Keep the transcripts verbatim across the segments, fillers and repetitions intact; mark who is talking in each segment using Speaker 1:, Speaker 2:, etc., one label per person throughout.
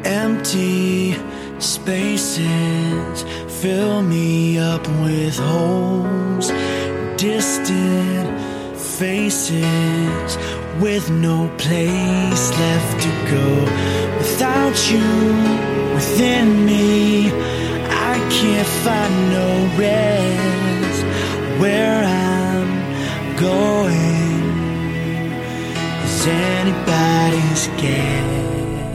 Speaker 1: Empty spaces fill me up with holes, distant faces with no place left to go. Without you within me, I can't find no rest where I'm going is anybody's guess.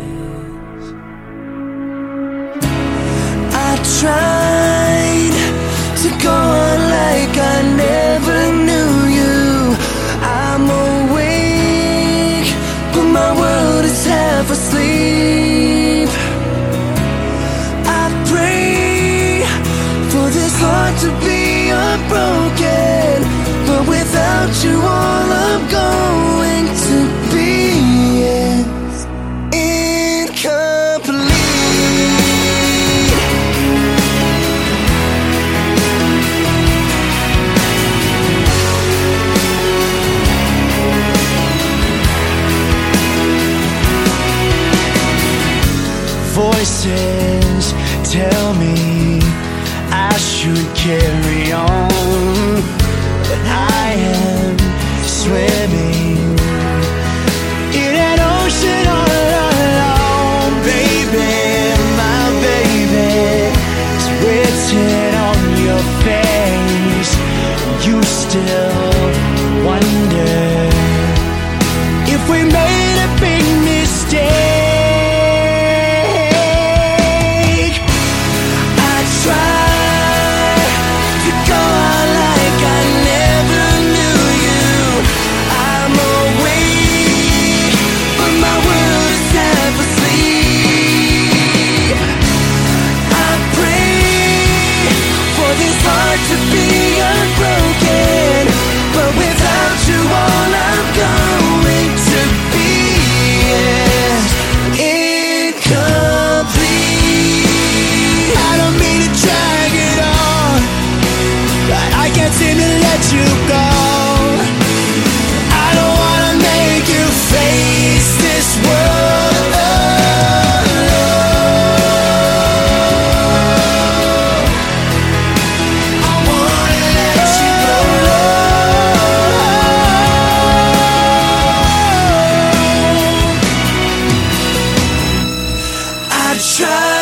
Speaker 1: I tried to go on like I never knew you. I'm awake, but my world is half asleep. I pray for this heart to be unbroken, but without you all I'm going to be is incomplete. Voices tell me I should carry on, but I am swimming in an ocean all alone. Baby, my baby, it's written on your face. You still wonder if we made a big mistake. To be unbroken, but without you all I'm going to be is incomplete. I don't mean to drag it on, but I can't seem to let you go. I don't wanna make you face this world alone. Try